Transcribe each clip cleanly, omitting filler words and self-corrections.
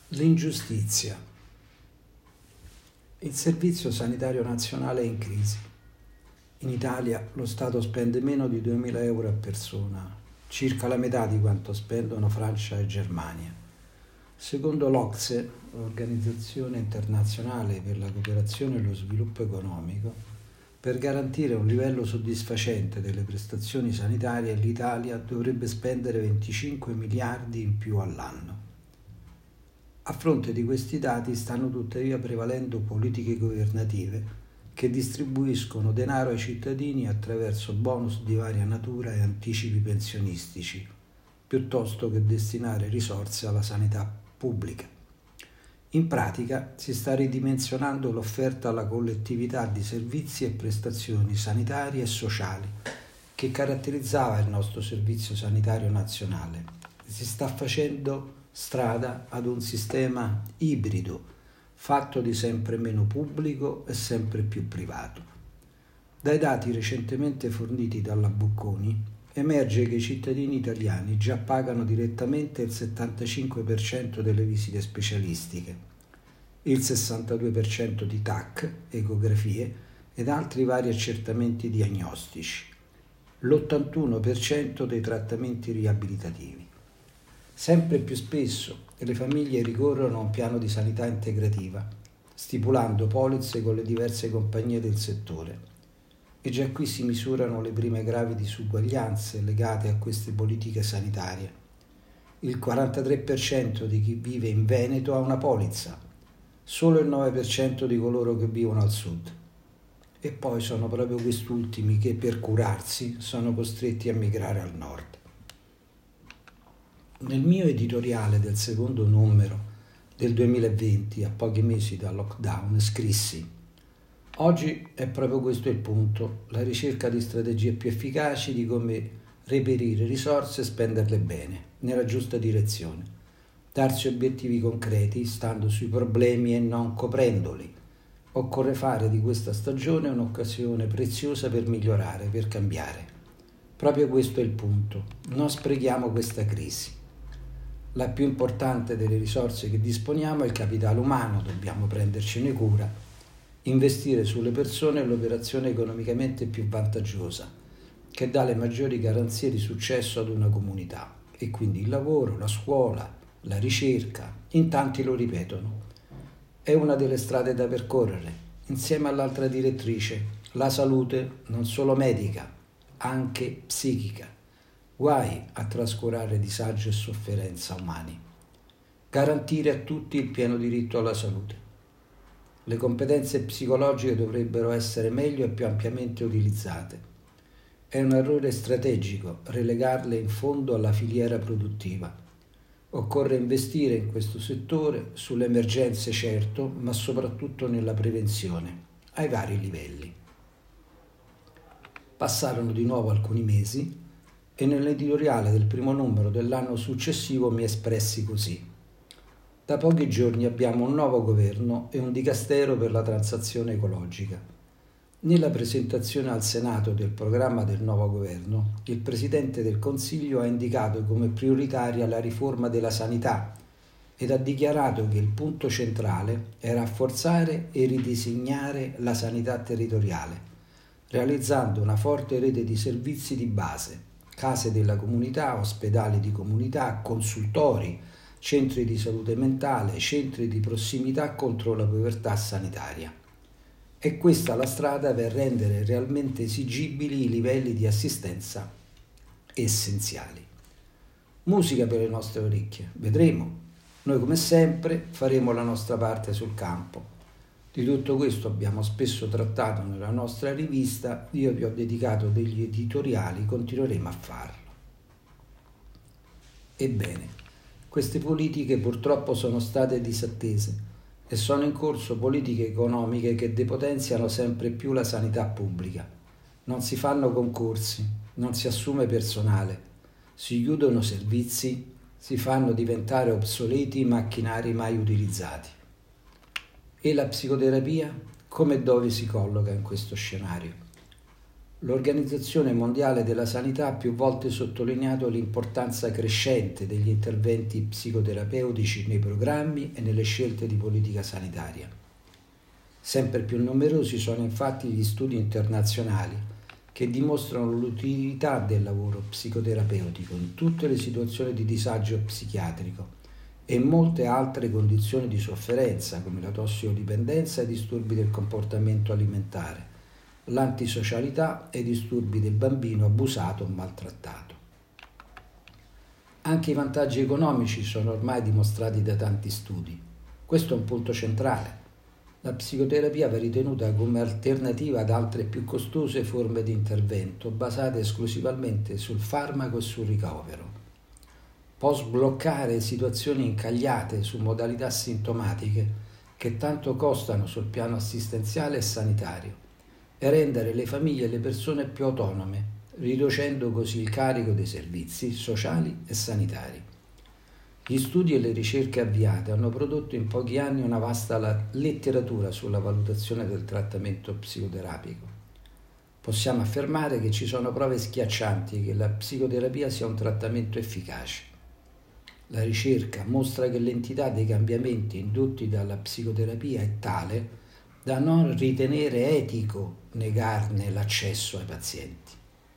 L'ingiustizia. Il Servizio Sanitario Nazionale è in crisi. In Italia lo Stato spende meno di 2.000 euro a persona, circa la metà di quanto spendono Francia e Germania. Secondo l'OCSE, l'Organizzazione Internazionale per la Cooperazione e lo Sviluppo Economico, per garantire un livello soddisfacente delle prestazioni sanitarie l'Italia dovrebbe spendere 25 miliardi in più all'anno. A fronte di questi dati stanno tuttavia prevalendo politiche governative che distribuiscono denaro ai cittadini attraverso bonus di varia natura e anticipi pensionistici, piuttosto che destinare risorse alla sanità pubblica. In pratica si sta ridimensionando l'offerta alla collettività di servizi e prestazioni sanitarie e sociali che caratterizzava il nostro Servizio Sanitario Nazionale. Si sta facendo strada ad un sistema ibrido, fatto di sempre meno pubblico e sempre più privato. Dai dati recentemente forniti dalla Bocconi emerge che i cittadini italiani già pagano direttamente il 75% delle visite specialistiche, il 62% di TAC, ecografie ed altri vari accertamenti diagnostici, l'81% dei trattamenti riabilitativi. Sempre più spesso le famiglie ricorrono a un piano di sanità integrativa, stipulando polizze con le diverse compagnie del settore. E già qui si misurano le prime gravi disuguaglianze legate a queste politiche sanitarie. Il 43% di chi vive in Veneto ha una polizza, solo il 9% di coloro che vivono al sud. E poi sono proprio quest'ultimi che per curarsi sono costretti a migrare al nord. Nel mio editoriale del secondo numero del 2020, a pochi mesi dal lockdown, scrissi: oggi è proprio questo il punto, la ricerca di strategie più efficaci di come reperire risorse e spenderle bene, nella giusta direzione. Darsi obiettivi concreti, stando sui problemi e non coprendoli. Occorre fare di questa stagione un'occasione preziosa per migliorare, per cambiare. Proprio questo è il punto. Non sprechiamo questa crisi. La più importante delle risorse che disponiamo è il capitale umano, dobbiamo prendercene cura, investire sulle persone è l'operazione economicamente più vantaggiosa, che dà le maggiori garanzie di successo ad una comunità, e quindi il lavoro, la scuola, la ricerca, in tanti lo ripetono. È una delle strade da percorrere, insieme all'altra direttrice, la salute non solo medica, anche psichica. Guai a trascurare disagio e sofferenza umani. Garantire a tutti il pieno diritto alla salute. Le competenze psicologiche dovrebbero essere meglio e più ampiamente utilizzate. È un errore strategico relegarle in fondo alla filiera produttiva. Occorre investire in questo settore, sulle emergenze certo, ma soprattutto nella prevenzione, ai vari livelli. Passarono di nuovo alcuni mesi e nell'editoriale del primo numero dell'anno successivo mi espressi così: da pochi giorni abbiamo un nuovo governo e un dicastero per la transizione ecologica. Nella presentazione al Senato del programma del nuovo governo, il Presidente del Consiglio ha indicato come prioritaria la riforma della sanità ed ha dichiarato che il punto centrale è rafforzare e ridisegnare la sanità territoriale, realizzando una forte rete di servizi di base, case della comunità, ospedali di comunità, consultori, centri di salute mentale, centri di prossimità contro la povertà sanitaria. È questa la strada per rendere realmente esigibili i livelli di assistenza essenziali. Musica per le nostre orecchie, vedremo. Noi come sempre faremo la nostra parte sul campo. Di tutto questo abbiamo spesso trattato nella nostra rivista, io vi ho dedicato degli editoriali, continueremo a farlo. Ebbene, queste politiche purtroppo sono state disattese e sono in corso politiche economiche che depotenziano sempre più la sanità pubblica. Non si fanno concorsi, non si assume personale, si chiudono servizi, si fanno diventare obsoleti macchinari mai utilizzati. E la psicoterapia come e dove si colloca in questo scenario? L'Organizzazione Mondiale della Sanità ha più volte sottolineato l'importanza crescente degli interventi psicoterapeutici nei programmi e nelle scelte di politica sanitaria. Sempre più numerosi sono infatti gli studi internazionali che dimostrano l'utilità del lavoro psicoterapeutico in tutte le situazioni di disagio psichiatrico e in molte altre condizioni di sofferenza come la tossicodipendenza e i disturbi del comportamento alimentare, l'antisocialità e i disturbi del bambino abusato o maltrattato. Anche i vantaggi economici sono ormai dimostrati da tanti studi. Questo è un punto centrale. La psicoterapia va ritenuta come alternativa ad altre più costose forme di intervento basate esclusivamente sul farmaco e sul ricovero. Può sbloccare situazioni incagliate su modalità sintomatiche che tanto costano sul piano assistenziale e sanitario e rendere le famiglie e le persone più autonome, riducendo così il carico dei servizi sociali e sanitari. Gli studi e le ricerche avviate hanno prodotto in pochi anni una vasta letteratura sulla valutazione del trattamento psicoterapico. Possiamo affermare che ci sono prove schiaccianti che la psicoterapia sia un trattamento efficace. La ricerca mostra che l'entità dei cambiamenti indotti dalla psicoterapia è tale da non ritenere etico negarne l'accesso ai pazienti.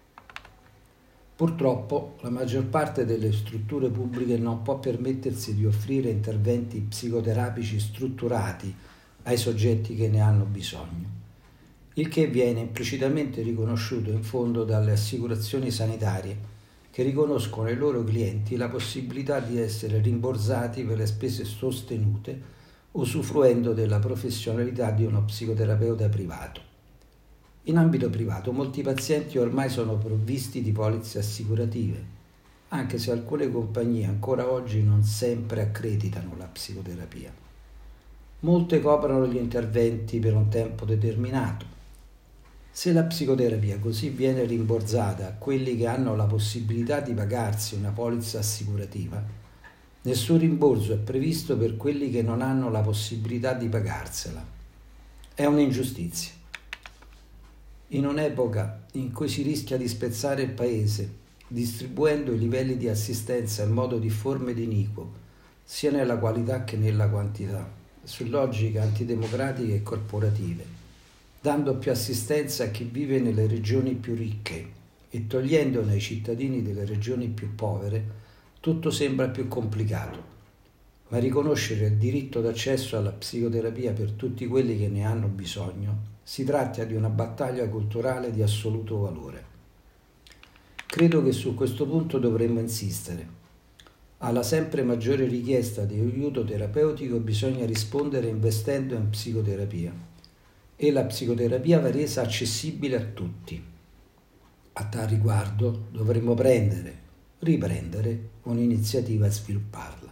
Purtroppo la maggior parte delle strutture pubbliche non può permettersi di offrire interventi psicoterapici strutturati ai soggetti che ne hanno bisogno, il che viene implicitamente riconosciuto in fondo dalle assicurazioni sanitarie che riconoscono ai loro clienti la possibilità di essere rimborsati per le spese sostenute usufruendo della professionalità di uno psicoterapeuta privato. In ambito privato molti pazienti ormai sono provvisti di polizze assicurative, anche se alcune compagnie ancora oggi non sempre accreditano la psicoterapia. Molte coprono gli interventi per un tempo determinato. Se la psicoterapia così viene rimborsata a quelli che hanno la possibilità di pagarsi una polizza assicurativa, nessun rimborso è previsto per quelli che non hanno la possibilità di pagarsela. È un'ingiustizia. In un'epoca in cui si rischia di spezzare il paese, distribuendo i livelli di assistenza in modo difforme ed iniquo, sia nella qualità che nella quantità, su logiche antidemocratiche e corporative, dando più assistenza a chi vive nelle regioni più ricche e togliendone ai cittadini delle regioni più povere, tutto sembra più complicato. Ma riconoscere il diritto d'accesso alla psicoterapia per tutti quelli che ne hanno bisogno si tratta di una battaglia culturale di assoluto valore. Credo che su questo punto dovremmo insistere. Alla sempre maggiore richiesta di aiuto terapeutico bisogna rispondere investendo in psicoterapia e la psicoterapia va resa accessibile a tutti. A tal riguardo dovremmo riprendere un'iniziativa e svilupparla.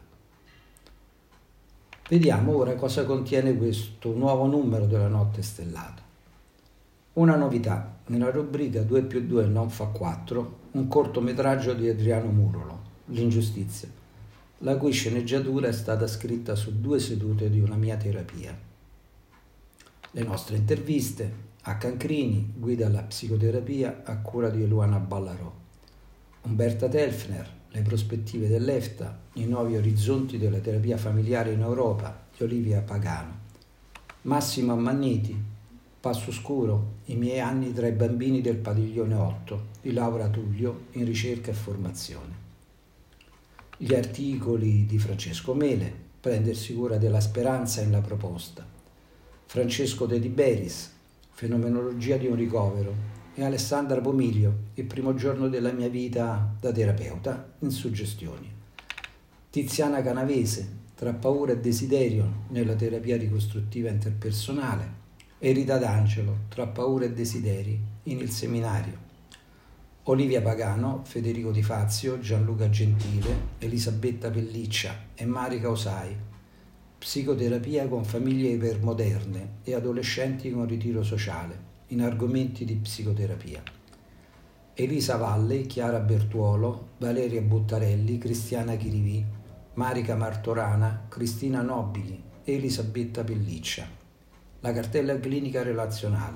Vediamo ora cosa contiene questo nuovo numero della Notte Stellata. Una novità, nella rubrica 2+2 non fa 4, un cortometraggio di Adriano Murolo, L'ingiustizia, la cui sceneggiatura è stata scritta su 2 sedute di una mia terapia. Le nostre interviste a Cancrini, guida alla psicoterapia a cura di Luana Ballarò. Umberta Telfner, le prospettive dell'EFTA, i nuovi orizzonti della terapia familiare in Europa di Olivia Pagano. Massimo Ammanniti, Passo Scuro, i miei anni tra i bambini del padiglione 8 di Laura Tullio in ricerca e formazione. Gli articoli di Francesco Mele, Prendersi cura della speranza in la proposta, Francesco De Tiberis, Fenomenologia di un ricovero, e Alessandra Pomiglio, Il primo giorno della mia vita da terapeuta in suggestioni. Tiziana Canavese, Tra paura e desiderio nella terapia ricostruttiva interpersonale, e Rita D'Angelo, Tra paura e desideri in Il seminario. Olivia Pagano, Federico Di Fazio, Gianluca Gentile, Elisabetta Pelliccia e Marica Osai, Psicoterapia con famiglie ipermoderne e adolescenti con ritiro sociale, in argomenti di psicoterapia. Elisa Valle, Chiara Bertuolo, Valeria Buttarelli, Cristiana Chirivì, Marica Martorana, Cristina Nobili e Elisabetta Pelliccia. La cartella clinica relazionale,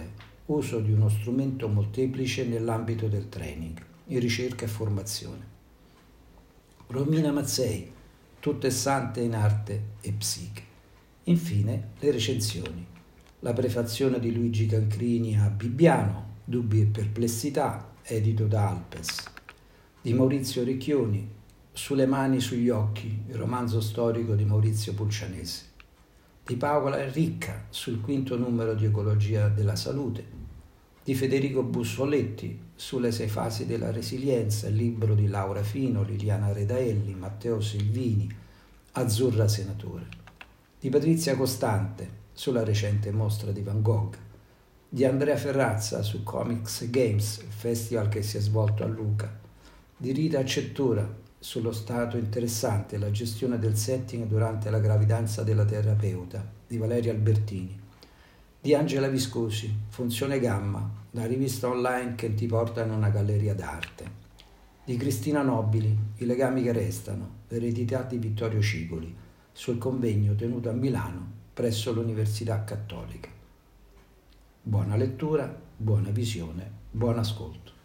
uso di uno strumento molteplice nell'ambito del training, in ricerca e formazione. Romina Mazzei, tutte sante in arte e psiche. Infine le recensioni. La prefazione di Luigi Cancrini a Bibbiano, Dubbi e perplessità, edito da Alpes. Di Maurizio Recchioni, Sulle mani sugli occhi, il romanzo storico di Maurizio Pulcianesi. Di Paola Ricca, sul 5° numero di Ecologia della Salute. Di Federico Bussoletti, Sulle 6 fasi della resilienza, il libro di Laura Fino, Liliana Redaelli, Matteo Silvini, Azzurra Senatore. Di Patrizia Costante, sulla recente mostra di Van Gogh. Di Andrea Ferrazza, su Comics Games, il festival che si è svolto a Luca. Di Rita Accettura, sullo stato interessante e la gestione del setting durante la gravidanza della terapeuta, di Valeria Albertini. Di Angela Viscosi, Funzione Gamma, la rivista online che ti porta in una galleria d'arte. Di Cristina Nobili, I legami che restano, l'eredità di Vittorio Cigoli, sul convegno tenuto a Milano presso l'Università Cattolica. Buona lettura, buona visione, buon ascolto.